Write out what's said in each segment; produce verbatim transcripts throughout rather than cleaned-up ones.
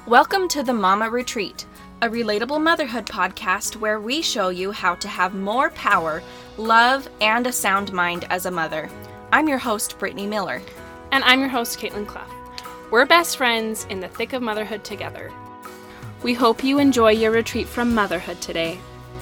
Welcome to the Mama Retreat, a relatable motherhood podcast where we show you how to have more power, love, and a sound mind as a mother. I'm your host, Brittany Miller. And I'm your host, Caitlin Clough. We're best friends in the thick of motherhood together. We hope you enjoy your retreat from motherhood today.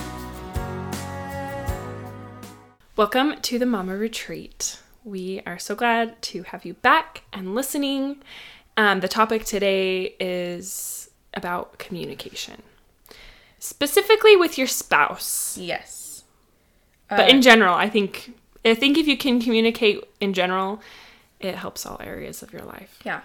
Welcome to the Mama Retreat. We are so glad to have you back and listening. Um, the topic today is about communication, specifically with your spouse. Yes. Uh, but in general, I think I think if you can communicate in general, it helps all areas of your life. Yeah.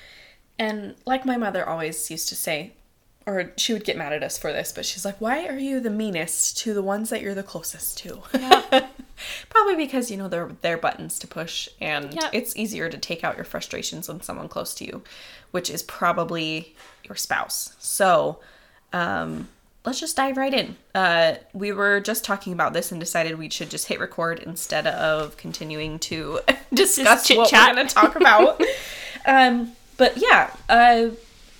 And like my mother always used to say, or she would get mad at us for this, but she's like, why are you the meanest to the ones that you're the closest to? Yeah. Probably because, you know, they're their buttons to push, and yeah. It's easier to take out your frustrations on someone close to you, which is probably your spouse. So, um, let's just dive right in. Uh, we were just talking about this and decided we should just hit record instead of continuing to discuss what we're going to talk about. um, but yeah, uh,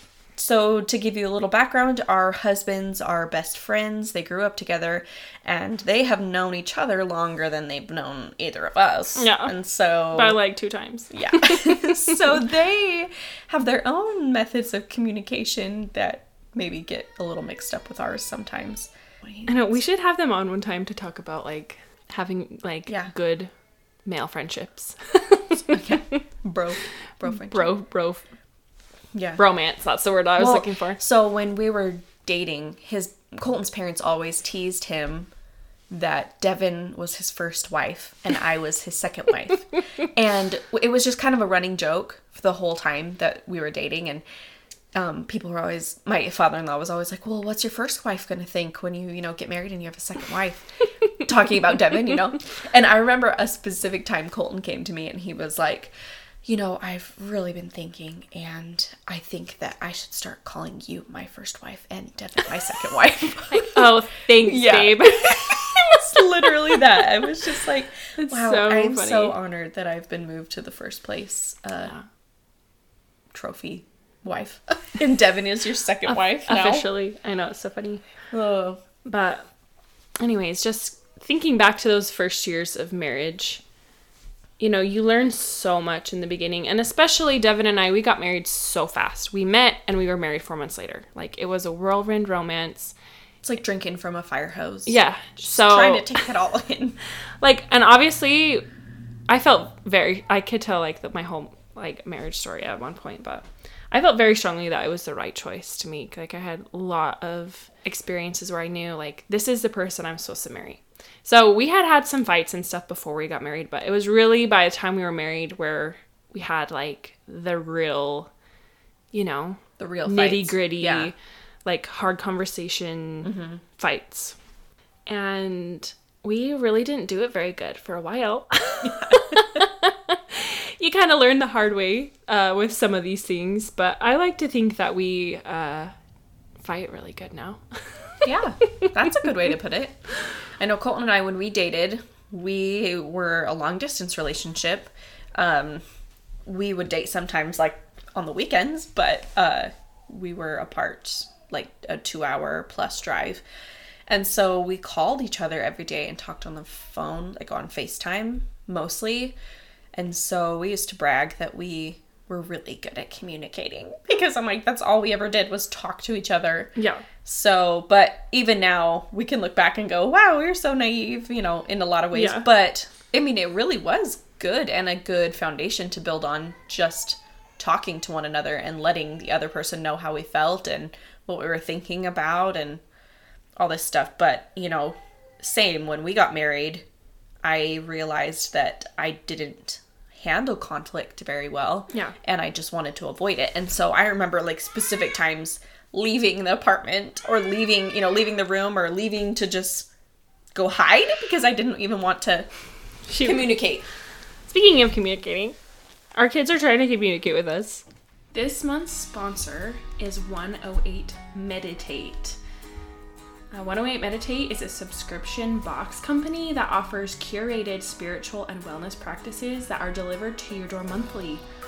So to give you a little background, our husbands are best friends. They grew up together, and they have known each other longer than they've known either of us. Yeah. And so... by like two times. Yeah. So they have their own methods of communication that maybe get a little mixed up with ours sometimes. I know, we should have them on one time to talk about like having like yeah. good male friendships. Okay. Bro. Bro friendship. Bro. Bro. Yeah. Romance, that's the word I was well, looking for. So when we were dating, his Colton's parents always teased him that Devin was his first wife and I was his second wife. And it was just kind of a running joke for the whole time that we were dating. And um, people were always, my father-in-law was always like, well, what's your first wife going to think when you, you know, get married and you have a second wife? Talking about Devin, you know? And I remember a specific time Colton came to me and he was like, you know, I've really been thinking, and I think that I should start calling you my first wife and Devin my second wife. Like, oh, thanks, yeah. babe. It was literally that. I was just like, That's wow, so I'm funny. so honored that I've been moved to the first place uh, yeah. trophy wife. And Devin is your second o- wife now. Officially. I know, it's so funny. Oh. But anyways, just thinking back to those first years of marriage, you know, you learn so much in the beginning. And especially Devin and I, we got married so fast. We met and we were married four months later. Like, it was a whirlwind romance. It's like drinking from a fire hose. Yeah. Just so trying to take it all in. Like, and obviously, I felt very, I could tell, like, the, my whole, like, marriage story at one point. But I felt very strongly that it was the right choice to make. Like, I had a lot of experiences where I knew, like, this is the person I'm supposed to marry. So we had had some fights and stuff before we got married, but it was really by the time we were married where we had like the real, you know, the real nitty gritty, yeah. like hard conversation mm-hmm. fights. And we really didn't do it very good for a while. You kind of learn the hard way uh, with some of these things, but I like to think that we uh, fight really good now. Yeah, that's a good way to put it. I know Colton and I, when we dated, we were a long distance relationship. Um, we would date sometimes like on the weekends, but uh, we were apart like a two hour plus drive. And so we called each other every day and talked on the phone, like on FaceTime mostly. And so we used to brag that we were really good at communicating because I'm like, that's all we ever did was talk to each other. Yeah. So, but even now we can look back and go, wow, we were so naive, you know, in a lot of ways. Yeah. But I mean, it really was good and a good foundation to build on, just talking to one another and letting the other person know how we felt and what we were thinking about and all this stuff. But, you know, same when we got married, I realized that I didn't handle conflict very well. Yeah. And I just wanted to avoid it. And so I remember like specific times leaving the apartment or leaving, you know, leaving the room or leaving to just go hide because I didn't even want to Shoot. communicate. Speaking of communicating, our kids are trying to communicate with us. This month's sponsor is one oh eight Meditate. Uh, one oh eight Meditate is a subscription box company that offers curated spiritual and wellness practices that are delivered to your door monthly.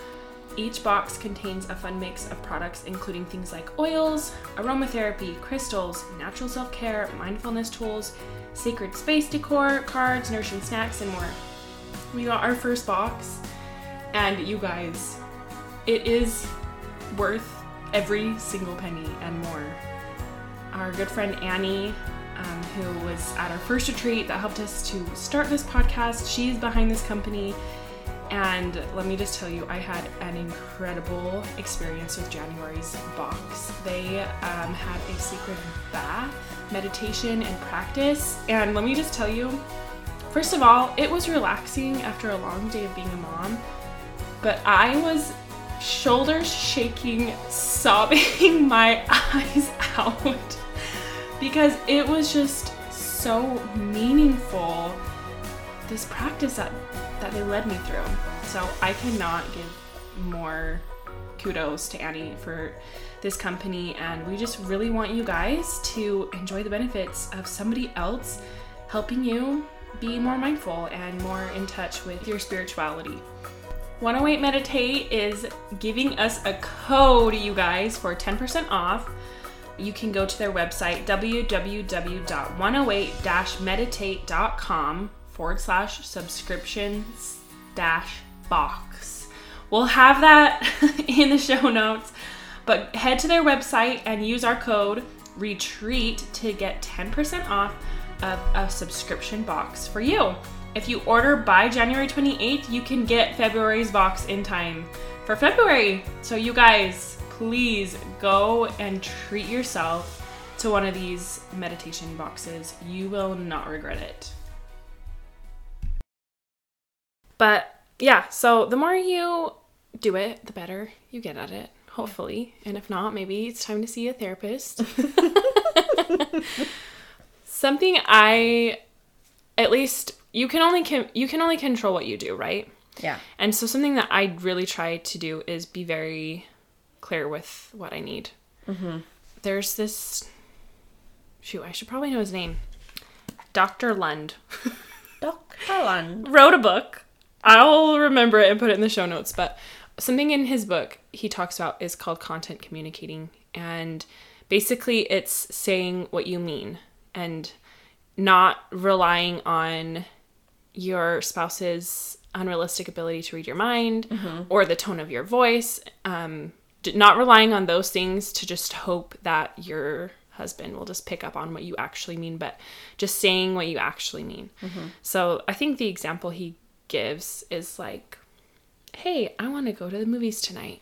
Each box contains a fun mix of products including things like oils, aromatherapy, crystals, natural self-care, mindfulness tools, sacred space decor, cards, nourishing snacks, and more. We got our first box, and you guys, it is worth every single penny and more. Our good friend Annie, um, who was at our first retreat that helped us to start this podcast, she's behind this company. And let me just tell you, I had an incredible experience with January's box. They um, had a sacred bath, meditation, and practice. And let me just tell you, first of all, it was relaxing after a long day of being a mom. But I was shoulders shaking, sobbing my eyes out because it was just so meaningful, this practice that that they led me through. So I cannot give more kudos to Annie for this company, and we just really want you guys to enjoy the benefits of somebody else helping you be more mindful and more in touch with your spirituality. one oh eight Meditate is giving us a code, you guys, for ten percent off. You can go to their website, w w w dot one oh eight dash meditate dot com forward slash subscriptions dash box. We'll have that in the show notes, but head to their website and use our code RETREAT to get ten percent off of a subscription box for you. If you order by January twenty-eighth, you can get February's box in time for February. So you guys, please go and treat yourself to one of these meditation boxes. You will not regret it. But yeah, so the more you do it, the better you get at it, hopefully. And if not, maybe it's time to see a therapist. Something I, at least, you can only can, you can only control what you do, right? Yeah. And so something that I really try to do is be very clear with what I need. Mm-hmm. There's this, shoot, I should probably know his name. Doctor Lund. Doctor Lund. Wrote a book. I'll remember it and put it in the show notes, but something in his book he talks about is called content communicating. And basically it's saying what you mean and not relying on your spouse's unrealistic ability to read your mind mm-hmm. or the tone of your voice. Um, not relying on those things to just hope that your husband will just pick up on what you actually mean, but just saying what you actually mean. Mm-hmm. So I think the example he gives is like, hey, I want to go to the movies tonight.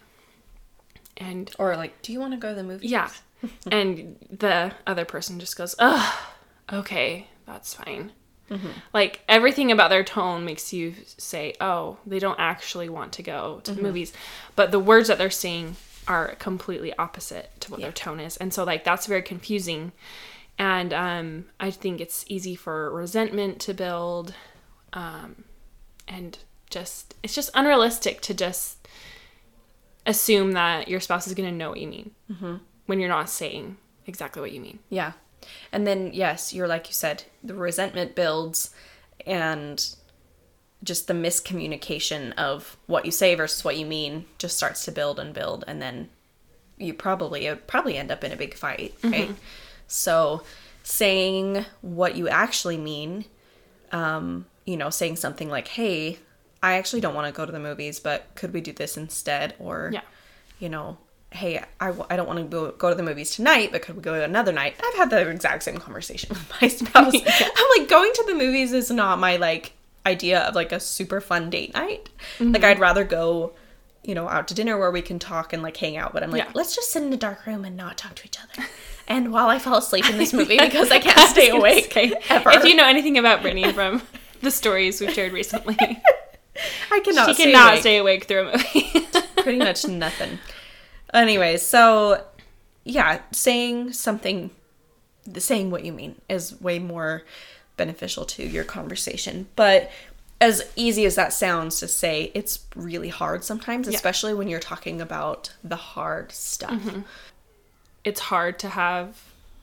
And or like, do you want to go to the movies? Yeah. And the other person just goes, ugh, okay, that's fine. Mm-hmm. Like everything about their tone makes you say, oh, they don't actually want to go to mm-hmm. the movies. But the words that they're saying are completely opposite to what yeah. their tone is. And so like that's very confusing. And um, I think it's easy for resentment to build. Um, and just, it's just unrealistic to just assume that your spouse is going to know what you mean mm-hmm. when you're not saying exactly what you mean. Yeah. And then, yes, you're like you said, the resentment builds and just the miscommunication of what you say versus what you mean just starts to build and build. And then you probably, it would probably end up in a big fight, right? Mm-hmm. So saying what you actually mean, um, you know, saying something like, hey, I actually don't want to go to the movies, but could we do this instead? Or, yeah. you know, hey, I, w- I don't want to go, go to the movies tonight, but could we go another night? I've had the exact same conversation with my spouse. yeah. I'm like, going to the movies is not my, like, idea of, like, a super fun date night. Mm-hmm. Like, I'd rather go, you know, out to dinner where we can talk and, like, hang out. But I'm like, yeah. let's just sit in a dark room and not talk to each other. And while I fall asleep in this movie yeah. because I can't stay awake say, ever. If you know anything about Brittany from the stories we've shared recently, I cannot. She stay cannot awake. stay awake through a movie. Pretty much nothing. Anyways, so yeah, saying something, saying what you mean is way more beneficial to your conversation. But as easy as that sounds to say, it's really hard sometimes, yeah. especially when you're talking about the hard stuff. Mm-hmm. It's hard to have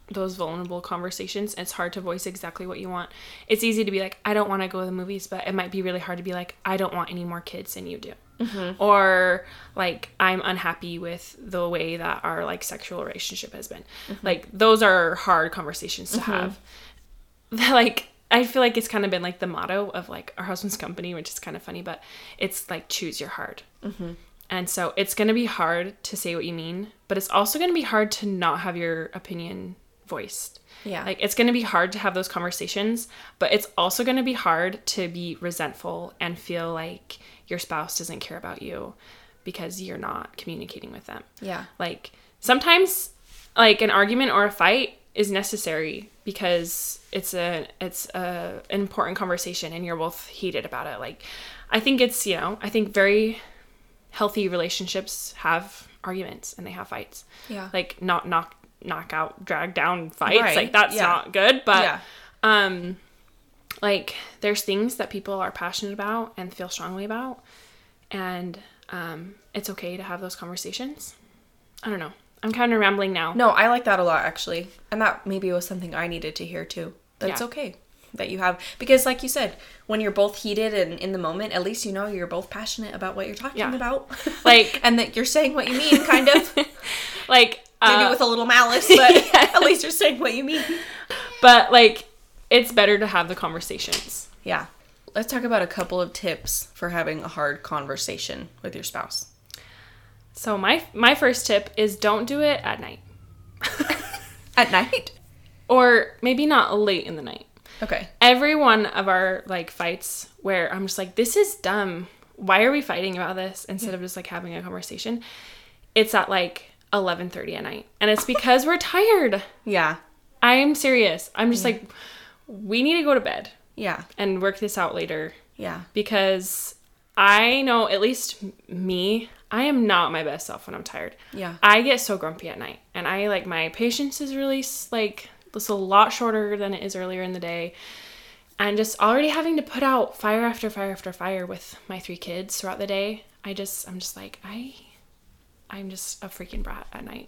those vulnerable conversations. It's hard to voice exactly what you want. It's easy to be like, I don't want to go to the movies, but it might be really hard to be like, I don't want any more kids than you do. Mm-hmm. Or like, I'm unhappy with the way that our like sexual relationship has been. Mm-hmm. Like, those are hard conversations to mm-hmm. have. Like, I feel like it's kind of been like the motto of like our husband's company, which is kind of funny, but it's like, choose your hard. Mm-hmm. And so it's going to be hard to say what you mean, but it's also going to be hard to not have your opinion voiced. Yeah. Like, it's going to be hard to have those conversations, but it's also going to be hard to be resentful and feel like your spouse doesn't care about you because you're not communicating with them. Yeah. Like, sometimes like an argument or a fight is necessary because it's a it's a an important conversation and you're both heated about it. Like, I think it's, you know, I think very healthy relationships have arguments and they have fights. Yeah. Like, not knock knock out, drag down fights. Right. Like, that's yeah. not good. But yeah. um like, there's things that people are passionate about and feel strongly about, and um it's okay to have those conversations. I don't know. I'm kind of rambling now. No, I like that a lot, actually. And that maybe was something I needed to hear too. That yeah. it's okay that you have, because like you said, when you're both heated and in the moment, at least you know you're both passionate about what you're talking yeah. about. Like, and that you're saying what you mean, kind of. Like, maybe uh, with a little malice, but yeah. at least you're saying what you mean. But like, it's better to have the conversations. Yeah. Let's talk about a couple of tips for having a hard conversation with your spouse. So my my first tip is, don't do it at night. At night? Or maybe not late in the night. Okay. Every one of our like fights where I'm just like, this is dumb. Why are we fighting about this instead yeah. of just like having a conversation? It's at like eleven thirty at night. And it's because we're tired. Yeah. I'm serious. I'm just yeah. like, we need to go to bed. Yeah. And work this out later. Yeah. Because I know, at least me, I am not my best self when I'm tired. Yeah. I get so grumpy at night. And I, like, my patience is really, like, it's a lot shorter than it is earlier in the day. And just already having to put out fire after fire after fire with my three kids throughout the day, I just, I'm just like, I, I'm just a freaking brat at night.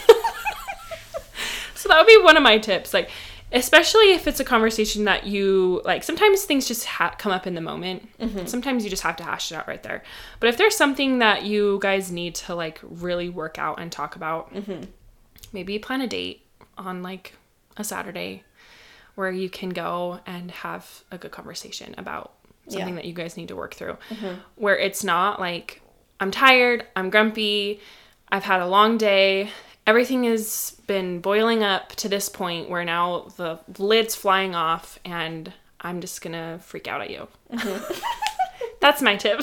So that would be one of my tips. Like, especially if it's a conversation that you, like, sometimes things just ha- come up in the moment. Mm-hmm. Sometimes you just have to hash it out right there. But if there's something that you guys need to, like, really work out and talk about, mm-hmm. maybe plan a date on, like, a Saturday where you can go and have a good conversation about something yeah. that you guys need to work through. Mm-hmm. Where it's not like, I'm tired, I'm grumpy, I've had a long day, everything has been boiling up to this point where now the lid's flying off and I'm just gonna freak out at you. Mm-hmm. That's my tip.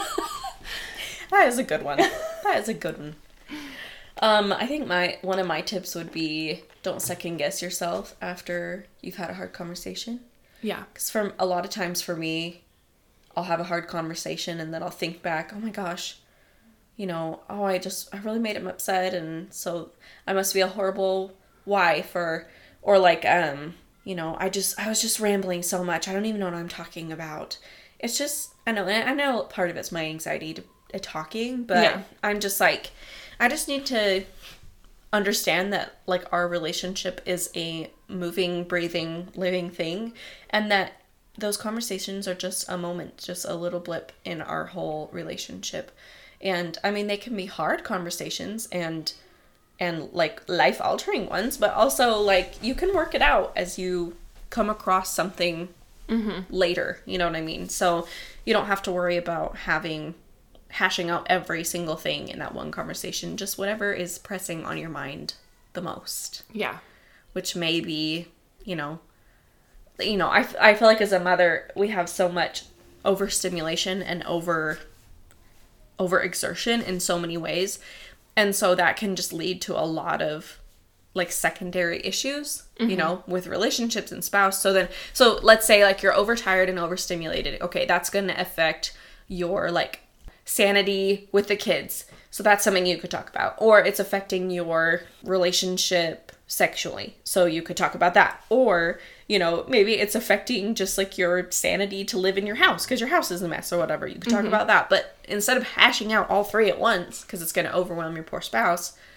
That is a good one. That is a good one. Um, I think my one of my tips would be, don't second guess yourself after you've had a hard conversation. Yeah. Because from a lot of times for me, I'll have a hard conversation and then I'll think back, oh my gosh, you know, oh, I just, I really made him upset, and so I must be a horrible wife, or, or like, um, you know, I just, I was just rambling so much, I don't even know what I'm talking about. It's just, I know, I know part of it's my anxiety to, to talking, but yeah. I'm just like, I just need to understand that, like, our relationship is a moving, breathing, living thing, and that those conversations are just a moment, just a little blip in our whole relationship. And I mean, they can be hard conversations and and like life altering ones, but also like you can work it out as you come across something mm-hmm. later. You know what I mean? So you don't have to worry about having hashing out every single thing in that one conversation. Just whatever is pressing on your mind the most. Yeah. Which may be, you know, you know, I, I feel like as a mother, we have so much overstimulation and over overexertion in so many ways. And so that can just lead to a lot of like secondary issues, mm-hmm. you know, with relationships and spouse. So then, so let's say like you're overtired and overstimulated. Okay, that's going to affect your like sanity with the kids. So that's something you could talk about. Or it's affecting your relationship sexually. So you could talk about that. Or, you know, maybe it's affecting just like your sanity to live in your house because your house is a mess or whatever. You could talk mm-hmm. about that. But instead of hashing out all three at once, because it's going to overwhelm your poor spouse,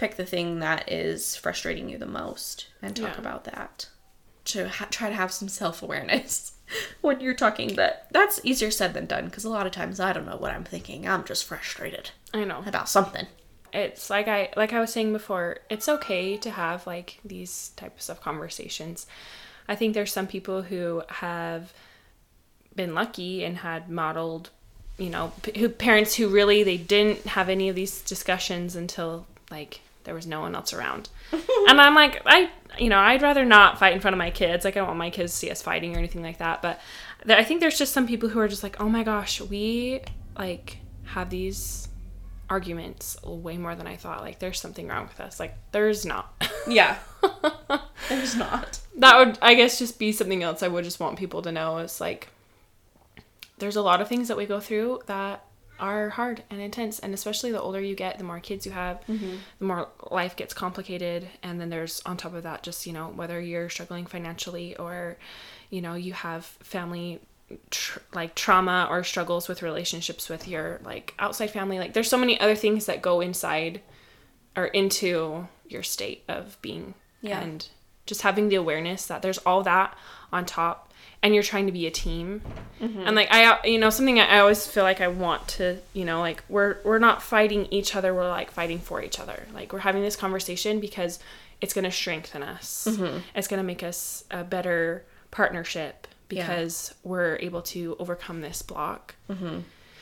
pick the thing that is frustrating you the most and talk Yeah. about that. To ha- try to have some self-awareness when you're talking, but that's easier said than done, because a lot of times I don't know what I'm thinking. I'm just frustrated I know. about something. It's like I like I was saying before, it's okay to have like these types of conversations. I think there's some people who have been lucky and had modeled, you know, p- who parents who really they didn't have any of these discussions until like there was no one else around. And I'm like, I you know, I'd rather not fight in front of my kids. Like I don't want my kids to see us fighting or anything like that, but there, I think there's just some people who are just like, "Oh my gosh, we like have these arguments way more than I thought. Like there's something wrong with us." Like there's not. Yeah. There's not. That would, I guess, just be something else I would just want people to know is like there's a lot of things that we go through that are hard and intense, and especially the older you get, the more kids you have, mm-hmm. the more life gets complicated. And then there's on top of that just, you know, whether you're struggling financially or, you know, you have family Tr- like trauma or struggles with relationships with your like outside family, like there's so many other things that go inside or into your state of being. Yeah. And just having the awareness that there's all that on top and you're trying to be a team. Mm-hmm. And like I you know something I always feel like I want to, you know, like we're we're not fighting each other, we're like fighting for each other. Like we're having this conversation because it's going to strengthen us. Mm-hmm. It's going to make us a better partnership because yeah. we're able to overcome this block. Mm-hmm.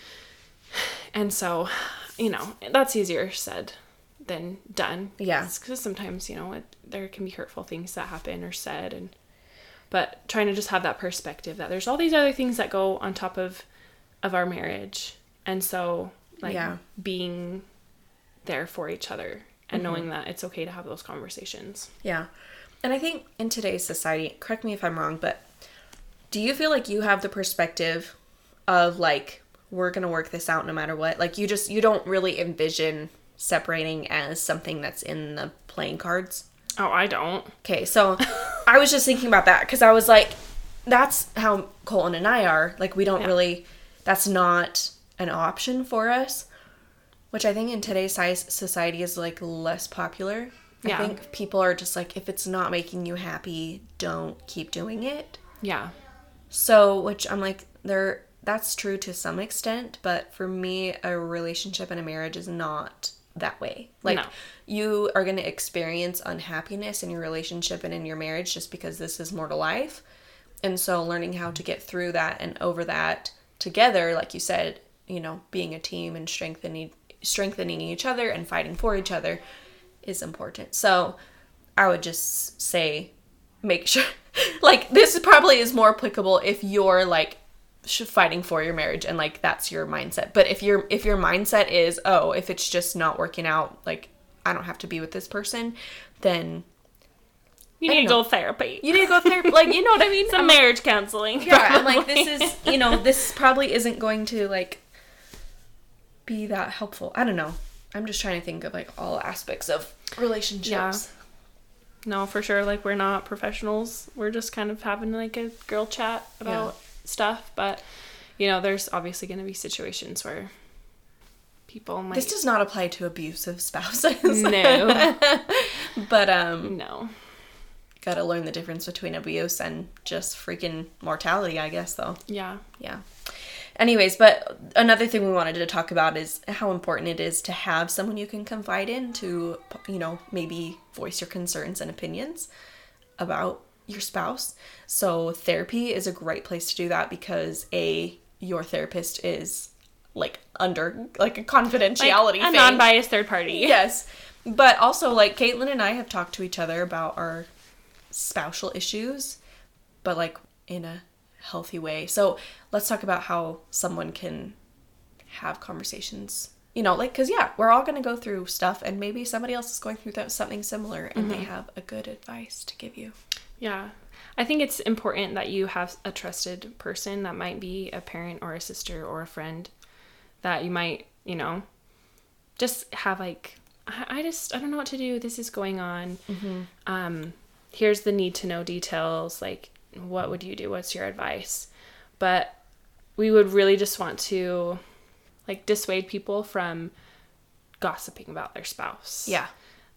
And so, you know, that's easier said than done. Yeah. Because sometimes, you know, it, there can be hurtful things that happen or said. and But trying to just have that perspective that there's all these other things that go on top of, of our marriage. And so, like, yeah. being there for each other and mm-hmm. knowing that it's okay to have those conversations. Yeah. And I think in today's society, correct me if I'm wrong, but do you feel like you have the perspective of like, we're going to work this out no matter what? Like you just, you don't really envision separating as something that's in the playing cards? Oh, I don't. Okay. So I was just thinking about that because I was like, that's how Colton and I are. Like we don't yeah. really, that's not an option for us, which I think in today's society is like less popular. Yeah. I think people are just like, if it's not making you happy, don't keep doing it. Yeah. So, which I'm like, there, that's true to some extent, but for me, a relationship and a marriage is not that way. Like, no. You are going to experience unhappiness in your relationship and in your marriage just because this is mortal life. And so learning how to get through that and over that together, like you said, you know, being a team and strengthening, strengthening each other and fighting for each other is important. So I would just say, make sure, like, this probably is more applicable if you're, like, fighting for your marriage and, like, that's your mindset. But if your if your mindset is, oh, if it's just not working out, like, I don't have to be with this person, then... You need to go therapy. You need to go therapy. Like, you know what I mean? Some I'm marriage like, counseling. Yeah, I'm like, this is, you know, this probably isn't going to, like, be that helpful. I don't know. I'm just trying to think of, like, all aspects of relationships. Yeah. No, for sure. Like, we're not professionals. We're just kind of having, like, a girl chat about yeah. stuff. But, you know, there's obviously going to be situations where people might... This does not apply to abusive spouses. No. But, um... No. Gotta learn the difference between abuse and just freaking mortality, I guess, though. Yeah. Yeah. Anyways, but another thing we wanted to talk about is how important it is to have someone you can confide in to, you know, maybe voice your concerns and opinions about your spouse. So therapy is a great place to do that because A, your therapist is like under like a confidentiality like a thing. non-biased third party. Yes. But also like Caitlin and I have talked to each other about our spousal issues, but like in a healthy way. So let's talk about how someone can have conversations, you know, like, because yeah, we're all going to go through stuff and maybe somebody else is going through that, something similar and mm-hmm. they have a good advice to give you. Yeah. I think it's important that you have a trusted person that might be a parent or a sister or a friend that you might, you know, just have like, I, I just, I don't know what to do. This is going on. Mm-hmm. Um, here's the need to know details. Like, what would you do? What's your advice? But we would really just want to like dissuade people from gossiping about their spouse. Yeah.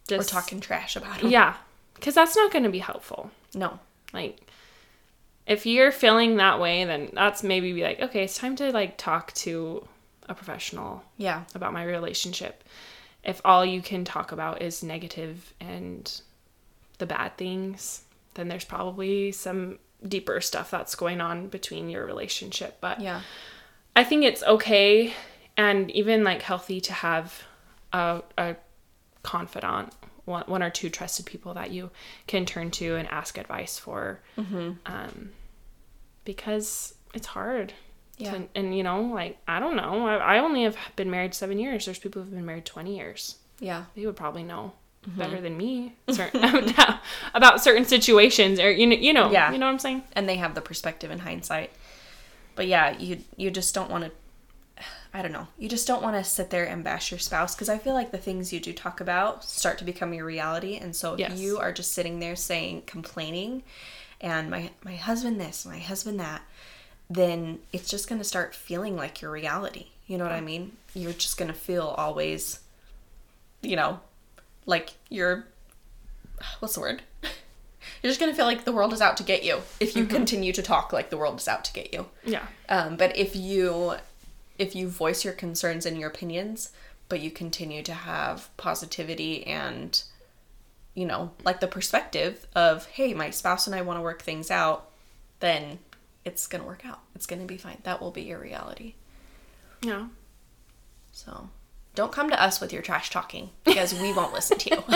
just, or talking trash about them. Yeah, because that's not going to be helpful. No. Like, if you're feeling that way, then that's maybe be like, okay, it's time to, like, talk to a professional yeah. about my relationship. If all you can talk about is negative and the bad things, then there's probably some deeper stuff that's going on between your relationship. But yeah. I think it's okay and even, like, healthy to have a, a confidant, one, one or two trusted people that you can turn to and ask advice for. Mm-hmm. Um, because it's hard. Yeah. To, and, you know, like, I don't know. I, I only have been married seven years. There's people who've been married twenty years. Yeah. They would probably know mm-hmm. better than me certain, about certain situations, or, you know, you know, yeah. you know what I'm saying? And they have the perspective in hindsight. But yeah, you, you just don't want to, I don't know. You just don't want to sit there and bash your spouse, because I feel like the things you do talk about start to become your reality. And so if Yes. you are just sitting there saying, complaining, and my, my husband this, my husband that, then it's just going to start feeling like your reality. You know what I mean? You're just going to feel always, you know, like you're, what's the word? You're just going to feel like the world is out to get you if you mm-hmm. continue to talk like the world is out to get you. Yeah. Um, but if you, if you voice your concerns and your opinions, but you continue to have positivity and, you know, like the perspective of, hey, my spouse and I want to work things out, then it's going to work out. It's going to be fine. That will be your reality. Yeah. So don't come to us with your trash talking, because we won't listen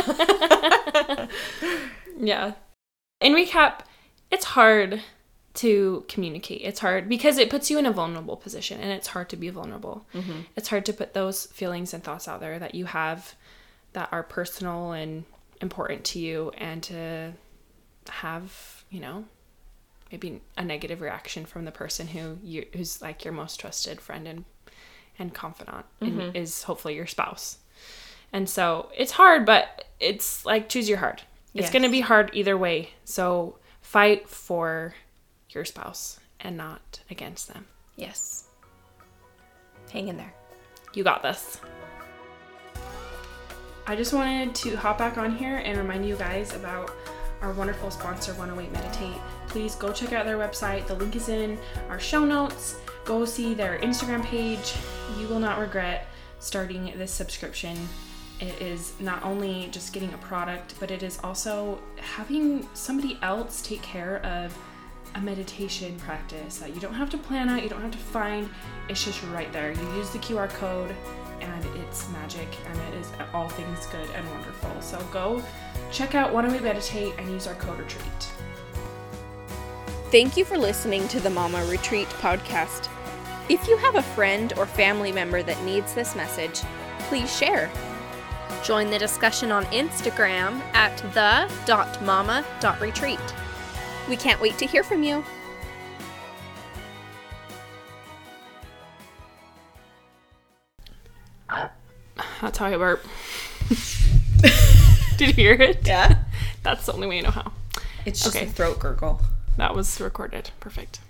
to you. Yeah. In recap, it's hard to communicate. It's hard because it puts you in a vulnerable position, and it's hard to be vulnerable. Mm-hmm. It's hard to put those feelings and thoughts out there that you have that are personal and important to you, and to have, you know, maybe a negative reaction from the person who you who's like your most trusted friend and and confidant, mm-hmm. and is hopefully your spouse. And so it's hard, but it's like, choose your heart. It's yes. going to be hard either way. So fight for your spouse and not against them. Yes. Hang in there. You got this. I just wanted to hop back on here and remind you guys about our wonderful sponsor, one oh eight Meditate. Please go check out their website. The link is in our show notes. Go see their Instagram page. You will not regret starting this subscription. It is not only just getting a product, but it is also having somebody else take care of a meditation practice that you don't have to plan out, you don't have to find. It's just right there. You use the Q R code and it's magic, and it is all things good and wonderful. So go check out one oh eight Meditate and use our code RETREAT. Thank you for listening to the Mama Retreat podcast. If you have a friend or family member that needs this message, please share. Join the discussion on Instagram at the dot mama dot retreat. We can't wait to hear from you. That's how I burp. Did you hear it? Yeah. That's the only way I know how. It's just okay. a throat gurgle. That was recorded. Perfect.